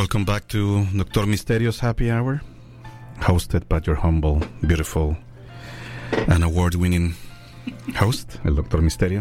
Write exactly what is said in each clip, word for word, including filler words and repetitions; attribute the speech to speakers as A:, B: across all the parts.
A: Welcome back to Doctor Misterio's Happy Hour, hosted by your humble, beautiful, and award-winning host, El Doctor Misterio.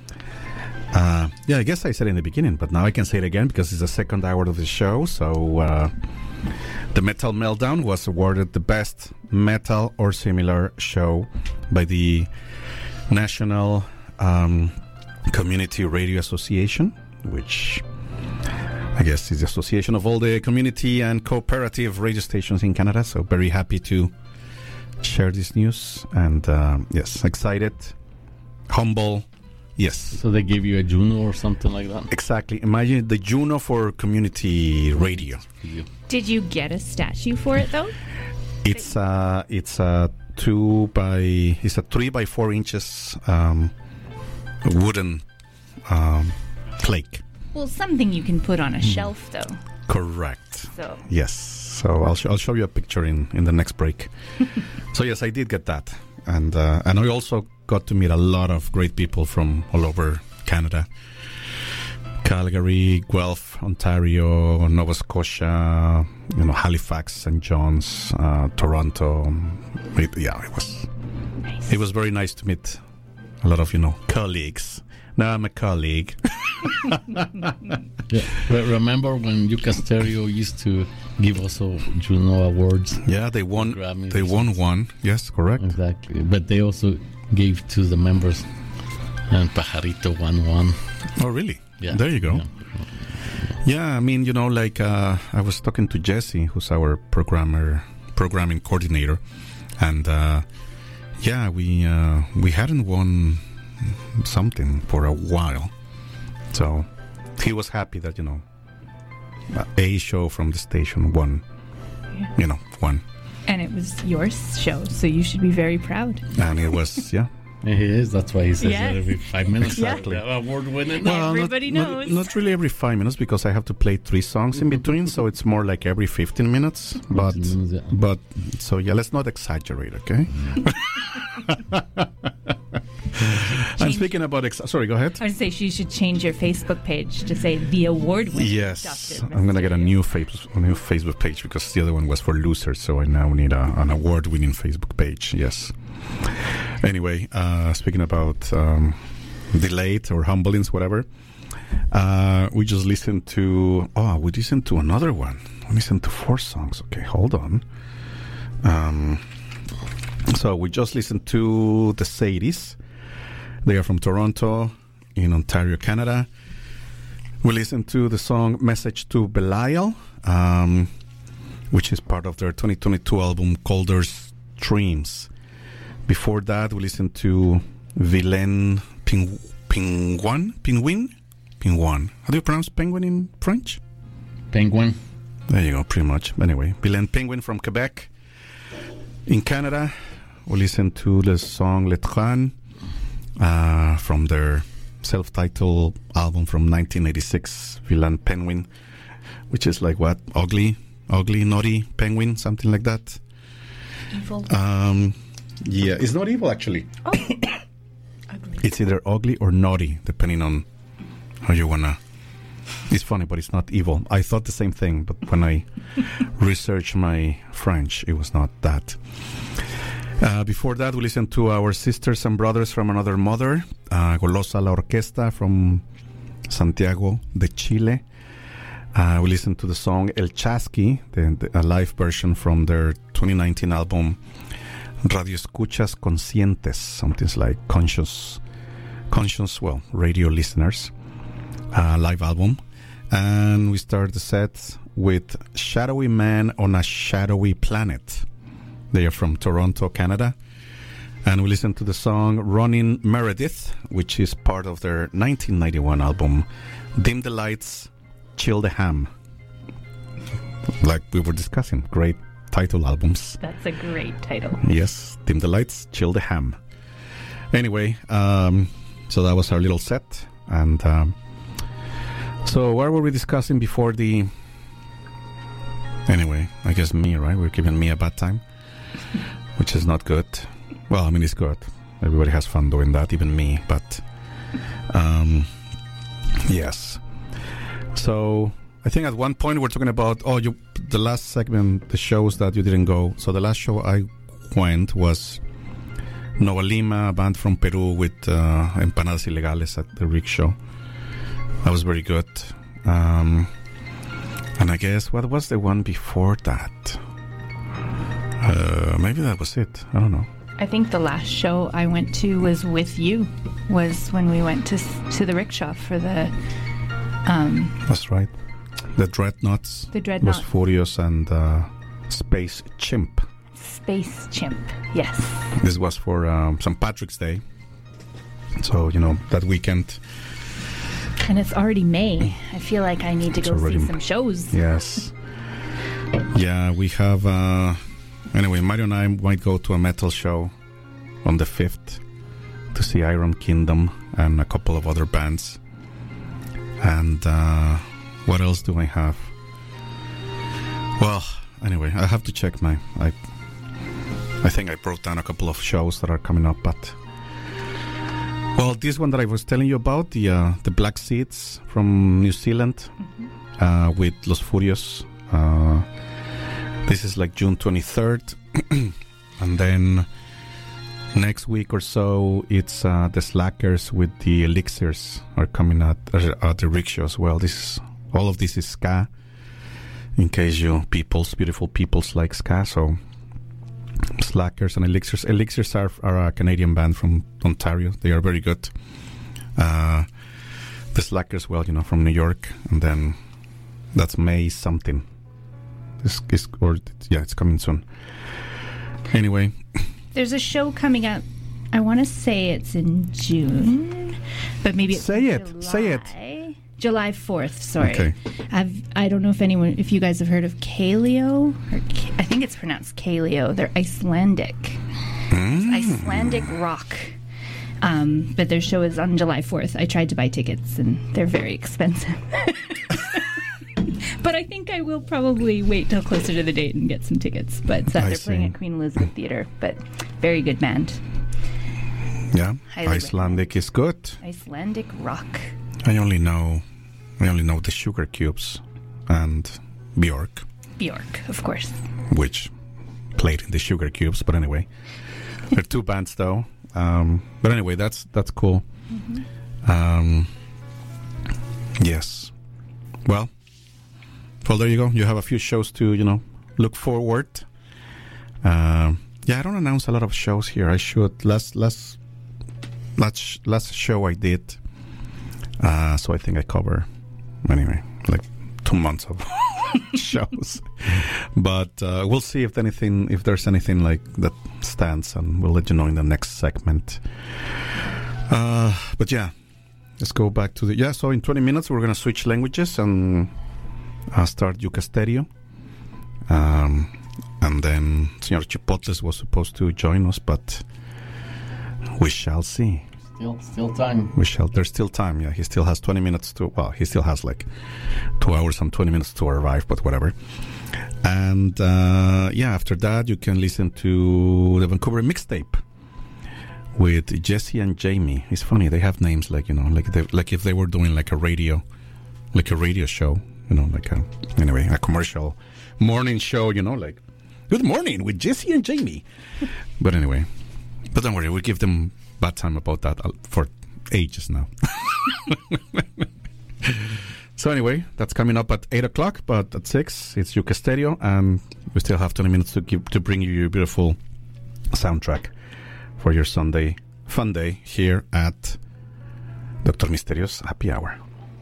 A: Uh, yeah, I guess I said it in the beginning, but now I can say it again because it's the second hour of the show. So, uh, the Metal Meltdown was awarded the best metal or similar show by the National um, Community Radio Association, which I guess is the association of all the community and cooperative radio stations in Canada. So very happy to share this news. And uh, yes, excited, humble, yes.
B: So they gave you a Juno or something like that?
A: Exactly. Imagine the Juno for community radio.
C: Did you get a statue for it, though?
A: It's a, it's a two by, it's a three by four inches um, wooden um, plaque.
C: Well, something you can put on a shelf, though.
A: Correct.
C: So.
A: Yes. So I'll, sh- I'll show you a picture in, in the next break. So yes, I did get that. And uh, and I also got to meet a lot of great people from all over Canada. Calgary, Guelph, Ontario, Nova Scotia, you know, Halifax, Saint John's, uh, Toronto. It, yeah, it was
C: Nice.
A: it was very nice to meet a lot of, you know, colleagues. Now I'm a colleague.
B: Yeah. Re- remember when Yucca Stereo used to give also Juno Awards?
A: Yeah, they won.
B: Grammys.
A: They won one. Yes, correct.
B: Exactly. But they also gave to the members, and Pajarito won one.
A: Oh, really?
B: Yeah.
A: There you go.
B: Yeah.
A: Yeah, I mean, you know, like uh, I was talking to Jesse, who's our programmer, programming coordinator, and uh, yeah, we uh, we hadn't won something for a while, so he was happy that, you know, a show from the station won,
C: Yeah.
A: you know, won,
C: And it was your show, so you should be very proud.
A: and it was yeah.
B: Yeah, he is. That's why he says
C: Yes.
B: that every five minutes.
A: Exactly.
B: Yeah. Award winning.
A: Well,
C: Everybody
A: not,
C: knows.
A: Not, not really every five minutes because I have to play three songs in between, so it's more like every fifteen minutes. But,
B: minutes, yeah.
A: but so yeah, let's not exaggerate, okay? And speaking about, ex- sorry, go ahead.
C: I would say she should change your Facebook page to say the award winner.
A: Yes, I'm gonna get a new, fa- a new Facebook page because the other one was for losers, so I now need a, an award-winning Facebook page. Yes. Anyway, uh, speaking about um, delayed or humblings, whatever, uh, we just listened to. Oh, we listened to another one. We listened to four songs. Okay, hold on. Um, so we just listened to the Sadies. They are from Toronto, in Ontario, Canada. We listened to the song Message to Belial, um, which is part of their twenty twenty-two album Colder Streams. Before that, we listened to Vilain Ping- Penguin? Penguin? Penguin. How do you pronounce penguin in French?
B: Penguin.
A: There you go, pretty much. Anyway, Vilain Penguin from Quebec. In Canada, we listened to the song Le Train uh, from their self-titled album from nineteen eighty-six, Vilain Penguin, which is like what? Ugly? Ugly, naughty penguin? Something like that.
C: Evil.
A: Um, yeah, it's not evil, actually.
C: Oh. Ugly.
A: It's either ugly or naughty, depending on how you wanna. It's funny, but it's not evil. I thought the same thing, but when I researched my French, it was not that. Uh, before that, we listened to our sisters and brothers from another mother, uh, Golosa La Orquesta from Santiago de Chile. Uh, we listened to the song El Chasqui, the, the, a live version from their twenty nineteen album Radio Escuchas Conscientes, something like conscious, conscious, well, radio listeners, uh, live album. And we start the set with Shadowy Man on a Shadowy Planet. They are from Toronto, Canada. And we listen to the song Running Meredith, which is part of their nineteen ninety-one album Dim the Lights, Chill the Ham. Like we were discussing, great title albums.
C: That's a great title.
A: Yes, Dim the Lights, Chill the Ham. Anyway, um, so that was our little set. And um, so what were we discussing before the... Anyway, I guess me, right? We're giving me a bad time, which is not good. Well, I mean, it's good. Everybody has fun doing that, even me. But, um, yes. So, I think at one point we're talking about, oh, you the last segment, the shows that you didn't go. So the last show I went was Nova Lima, a band from Peru with uh, Empanadas Ilegales at the Rickshaw. That was very good. Um, and I guess, what was the one before that? Uh, maybe that was it. I don't know.
C: I think the last show I went to was with you, was when we went to to the Rickshaw for the... Um,
A: That's right. The Dreadnoughts.
C: The Dreadnoughts.
A: Was Furious and uh, Space Chimp.
C: Space Chimp, yes.
A: This was for um, Saint Patrick's Day. So, you know, that weekend.
C: And it's already May. I feel like I need to
A: It's
C: go
A: already
C: see some shows.
A: Yes. Yeah, we have... Uh, anyway, Mario and I might go to a metal show on the fifth to see Iron Kingdom and a couple of other bands. And uh, what else do I have? Well, anyway, I have to check my... I, I think I wrote down a couple of shows that are coming up, but... Well, this one that I was telling you about, the uh, the Black Seeds from New Zealand, mm-hmm. uh, with Los Furios. Uh, this is like June twenty-third. And then next week or so, it's uh, the Slackers with the Elixirs are coming at, uh, at the Rickshaw as well. This is, all of this is ska, in case you peoples, beautiful peoples like ska. So Slackers and Elixirs. Elixirs are, are a Canadian band from Ontario. They are very good. Uh, the Slackers, well, you know, from New York. And then that's May something. This is, or yeah, it's coming soon. Anyway,
C: there's a show coming up. I want to say it's in June, but maybe it's
A: say it.
C: July.
A: Say it.
C: July fourth. Sorry.
A: Okay.
C: I've, I don't know if anyone, if you guys have heard of Kaleo, or K- I think it's pronounced Kaleo. They're Icelandic.
A: Mm.
C: It's Icelandic rock. Um, but their show is on July fourth. I tried to buy tickets, and they're very expensive. But I think I will probably wait till closer to the date and get some tickets. But uh, they're
A: see.
C: playing at Queen Elizabeth Theatre. But very good band.
A: Yeah,
C: Highly
A: Icelandic is good.
C: Icelandic rock.
A: I only know, I only know the Sugar Cubes and Bjork.
C: Bjork, of course.
A: Which played in the Sugar Cubes, but anyway, they're two bands though. Um, but anyway, that's that's cool. Mm-hmm. Um, yes. Well, well, there you go. You have a few shows to, you know, look forward. Uh, yeah, I don't announce a lot of shows here. I should. Last last last last show I did. Uh, so I think I cover, anyway, like two months of shows. But uh, we'll see if anything, if there's anything like that stands, and we'll let you know in the next segment. Uh, but yeah, let's go back to the... Yeah, so in twenty minutes we're going to switch languages and uh, start Yucasterio. Um, and then Senor Chipotles was supposed to join us, but we shall see.
B: Still, still time.
A: We shall. There's still time. Yeah, he still has twenty minutes to. Well, he still has like two hours and twenty minutes to arrive, but whatever. And uh, yeah, after that, you can listen to the Vancouver mixtape with Jesse and Jamie. It's funny, they have names like, you know, like they, like if they were doing like a radio, like a radio show, you know, like a anyway a commercial morning show, you know, like Good Morning with Jesse and Jamie. But anyway, but don't worry, we'll give them bad time about that for ages now. So anyway, that's coming up at eight o'clock, but at six it's Yucasterio, and we still have twenty minutes to give, to bring you your beautiful soundtrack for your Sunday fun day here at Doctor Misterio's Happy Hour.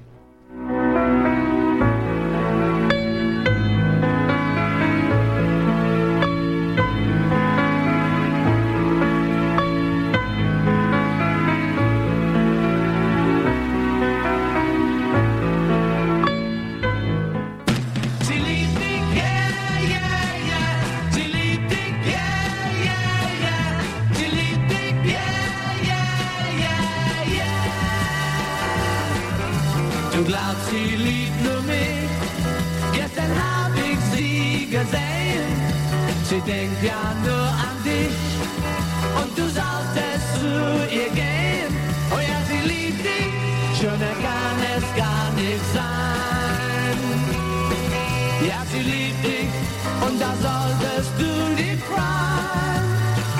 D: Du glaubst, sie liebt nur mich. Gestern hab ich sie gesehen. Sie denkt ja nur an dich. Und du solltest zu ihr gehen. Oh ja, sie liebt dich. Schöner kann es gar nicht sein. und da solltest du dich freuen.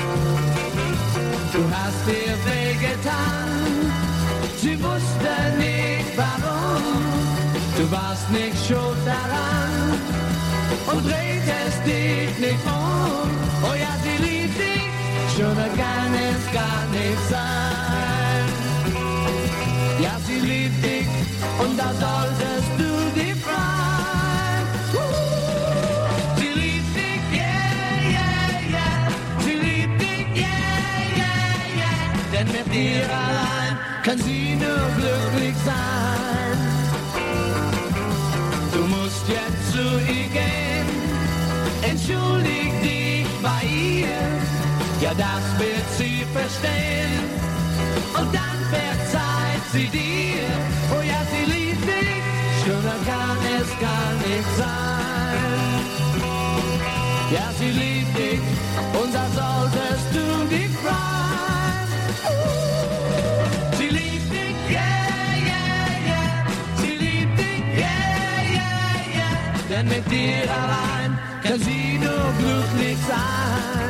D: Du hast dir wehgetan, sie wusste nicht warum. Du warst nicht schuld daran und drehtest dich nicht um. Oh ja, sie liebt dich, schöner kann es gar nicht sein. Ja, sie liebt dich und da solltest du dich freuen. Sie liebt dich, yeah, yeah, yeah. Sie liebt dich, yeah, yeah, yeah. Denn mit dir allein kann sie nur glücklich sein. Du musst jetzt zu ihr gehen, entschuldig dich bei ihr. Ja, das wird sie verstehen und dann verzeiht sie dir. Oh ja, sie liebt dich, schöner kann es gar nicht sein. Ja, sie liebt dich und da solltest du dich freuen. Sie liebt dich, yeah, yeah, yeah. Sie liebt dich, yeah, yeah, yeah. Denn mit dir allein kann sie nur glücklich sein.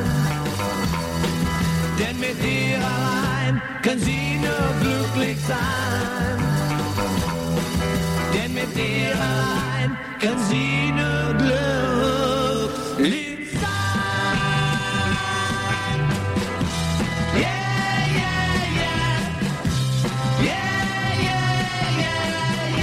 D: Denn mit dir allein kann sie nur glücklich sein. Denn mit dir allein kann sie nur glücklich sein. Yeah, yeah, yeah. Yeah, yeah, yeah,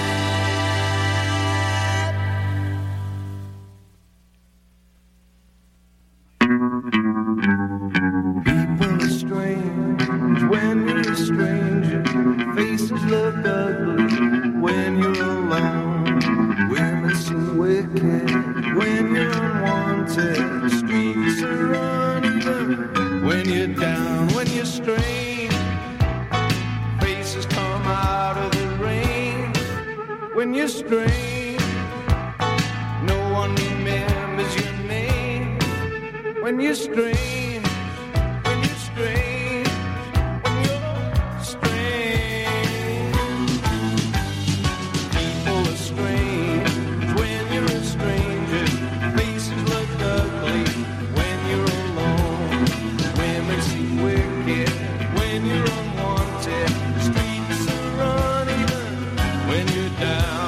E: People are strange when you're a stranger. Faces look ugly when you're alone. Women seem wicked when you're unwanted. Streets are uneven when you're down, when you're strange. Faces come out of the rain when you're strange. No one remembers your name when you're strange. When you're strange. When you're strange. People are strange when you're a stranger. Faces look ugly when you're alone. Women seem wicked when you're unwanted. Streets are uneven when you're down.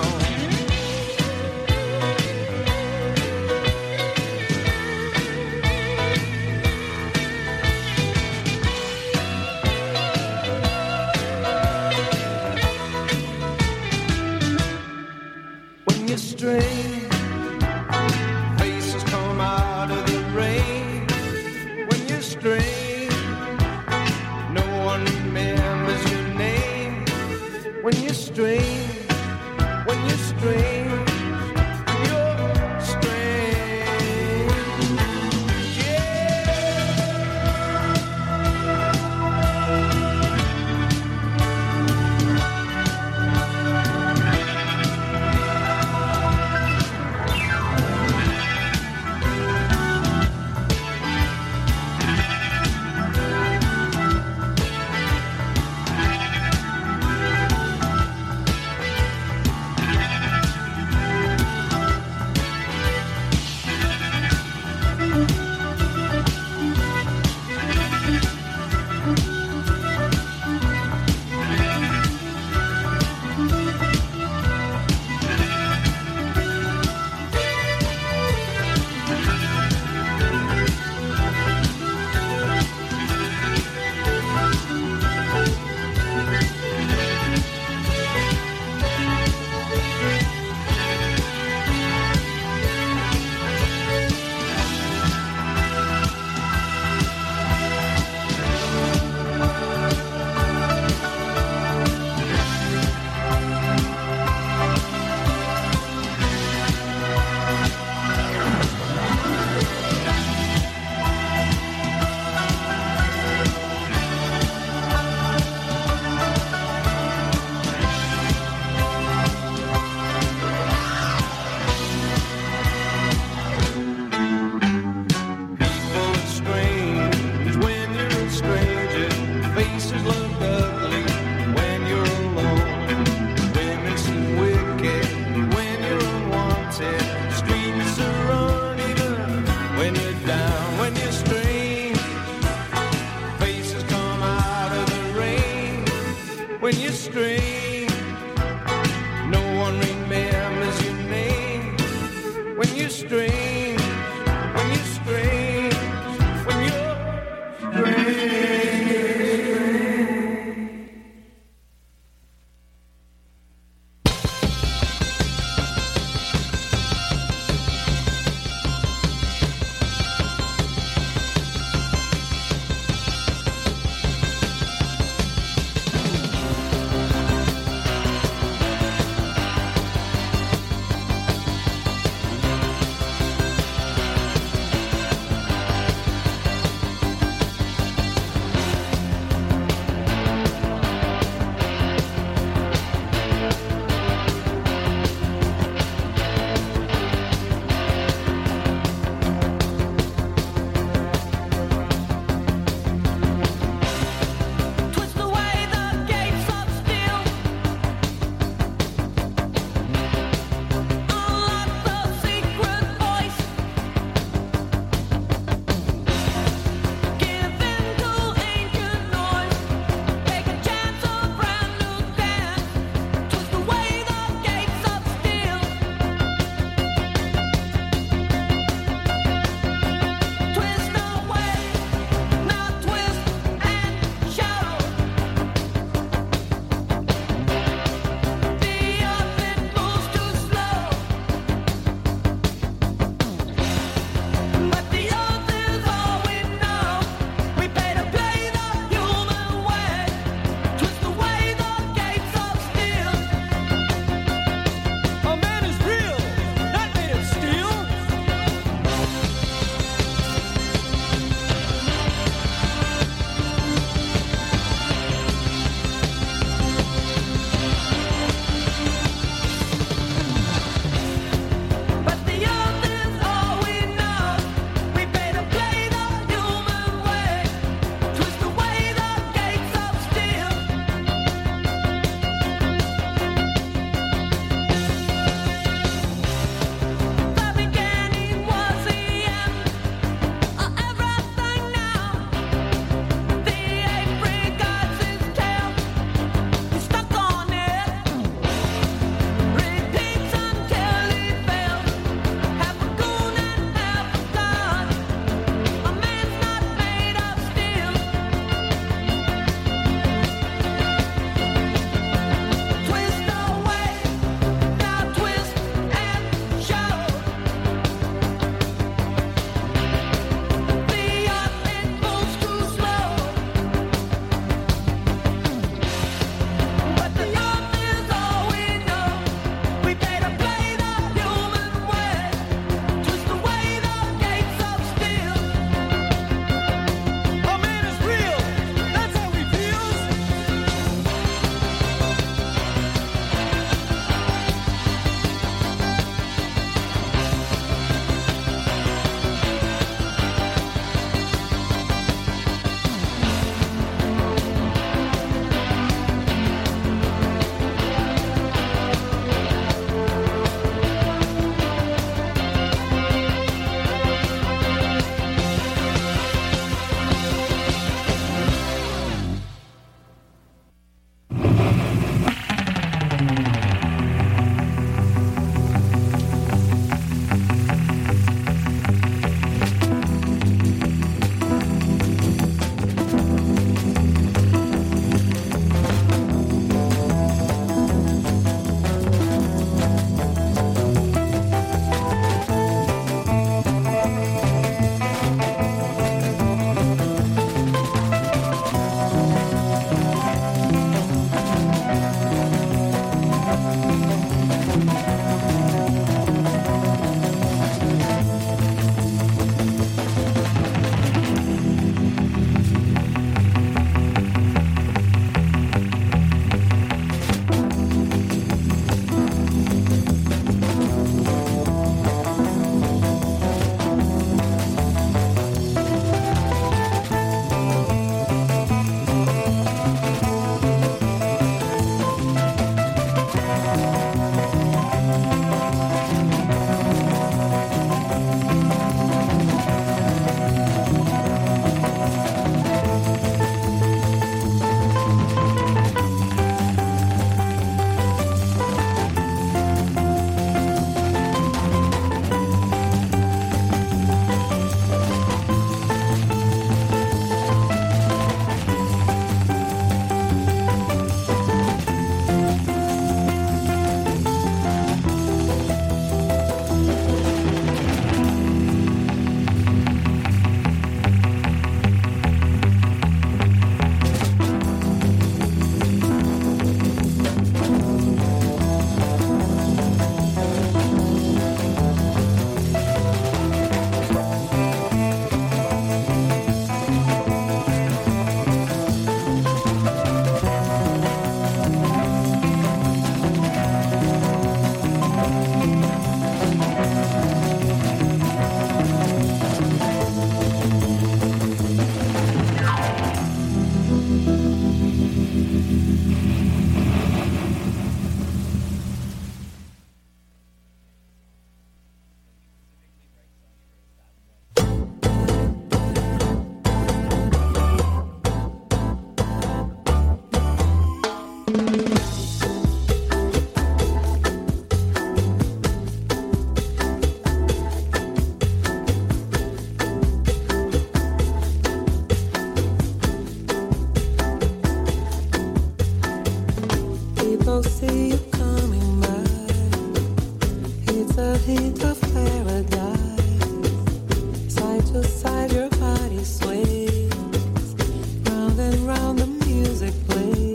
F: People see you coming by. It's a hint of paradise. Side to side, your body sways. Round and round, the music plays.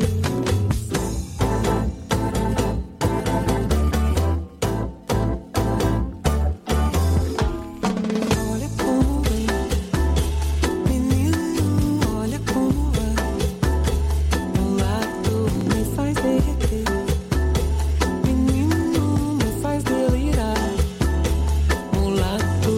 F: Olha como vem, menino, olha como vai. O lado me faz derreter. Menino, me faz delirar. O lado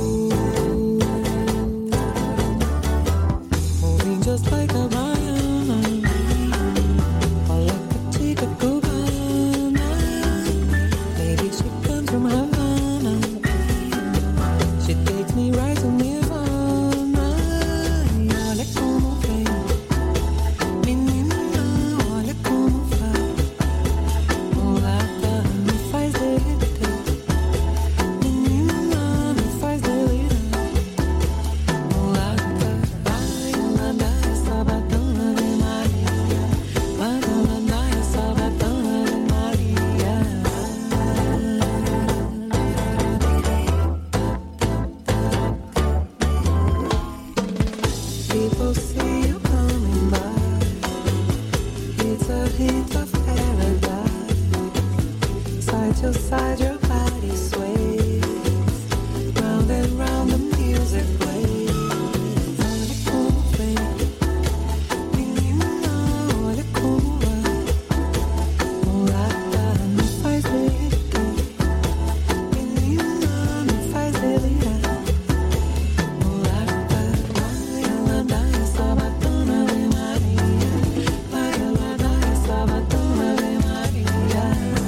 F: moving just like a baiana, or like a chica cubana. Maybe she comes from Havana. She takes me right to Nirvana. Olha como vem, menina, olha como vai. Mulata me faz derreter. Menina, me faz delirar. Mulata, vai, ela dá essa batana de Maria. Vai, ela dá essa batana de Maria. People see you coming by. It's a hint of paradise. Side to side, your body sways. Round and round, the music plays. Olha como vem, menina, olha como vai. Mulata me faz derreter. Menina, me faz delirar. Mulata, vai, ela dá essa batana de Maria. Vai, ela dá essa batana de Maria.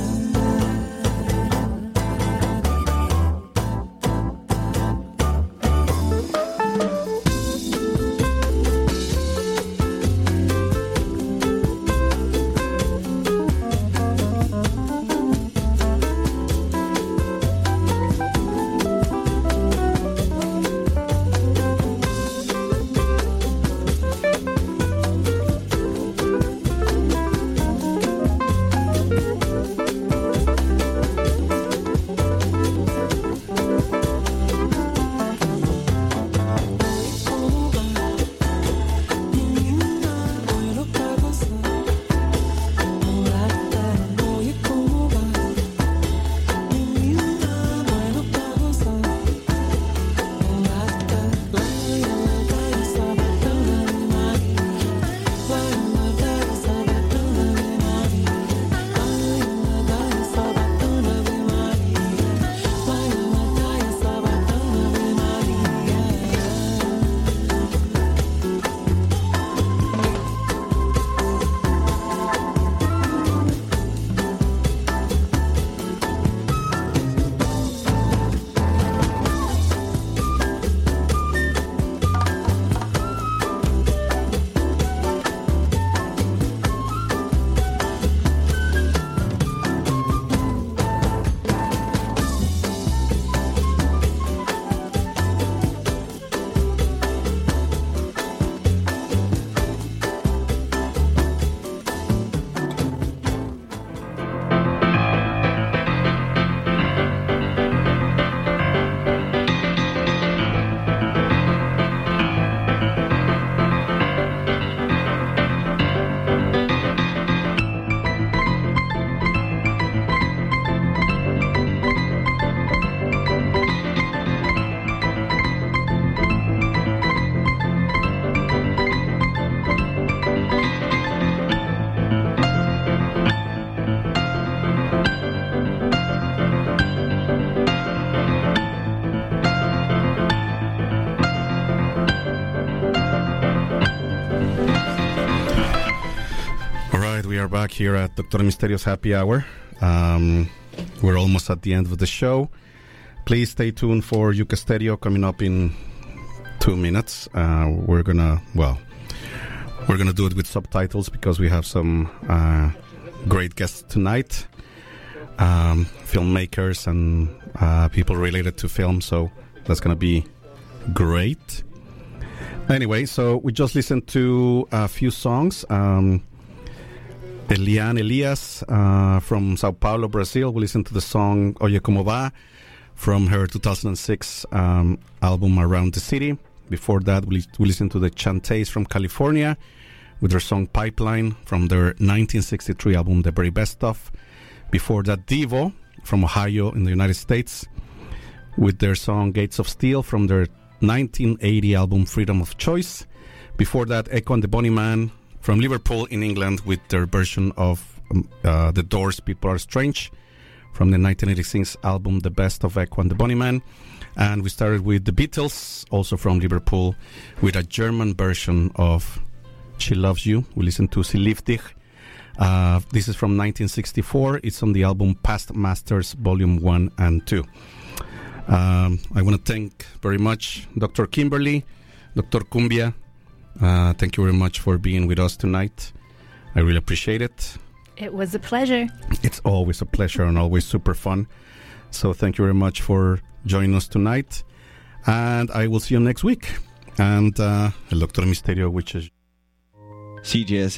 F: Como vai, menina, doido pra gozar. Mulata, olha como vai. Menina, doido pra gozar. Mulata, vai, ela dá essa batana de Maria. Vai, ela dá essa batana de Maria. Vai, ela dá essa batana de Maria. Vai, ela dá essa batana de Maria.
A: All right, we are back here at Doctor Misterio's Happy Hour. Um, we're almost at the end of the show. Please stay tuned for Yuka Stereo coming up in two minutes. Uh, we're gonna, well, we're gonna do it with subtitles because we have some uh, great guests tonight, um, filmmakers and uh, people related to film. So that's gonna be great. Anyway, so we just listened to a few songs. Um, Eliane Elias uh, from Sao Paulo, Brazil. We listened to the song Oye Como Va from her two thousand six um, album Around the City. Before that, we, we listened to the Chantays from California with their song Pipeline from their nineteen sixty-three album The Very Best Of. Before that, Devo from Ohio in the United States with their song Gates of Steel from their nineteen eighty album Freedom of Choice. Before that, Echo and the Bunnymen from Liverpool in England with their version of um, uh, The Doors' People Are Strange from the nineteen eighty-six album The Best of Echo and the Bunnymen. And we started with the Beatles, also from Liverpool, with a German version of She Loves You. We listened to Sie liebt dich. Uh, this is from nineteen sixty-four. It's on the album Past Masters Volume one and two. Um, I want to thank very much Doctor Kimberly, Doctor Cumbia. Uh, thank you very much for being with us tonight. I really appreciate it.
C: It was a pleasure.
A: It's always a pleasure and always super fun. So thank you very much for joining us tonight. And I will see you next week. And uh, El Doctor Misterio, which is
G: C J S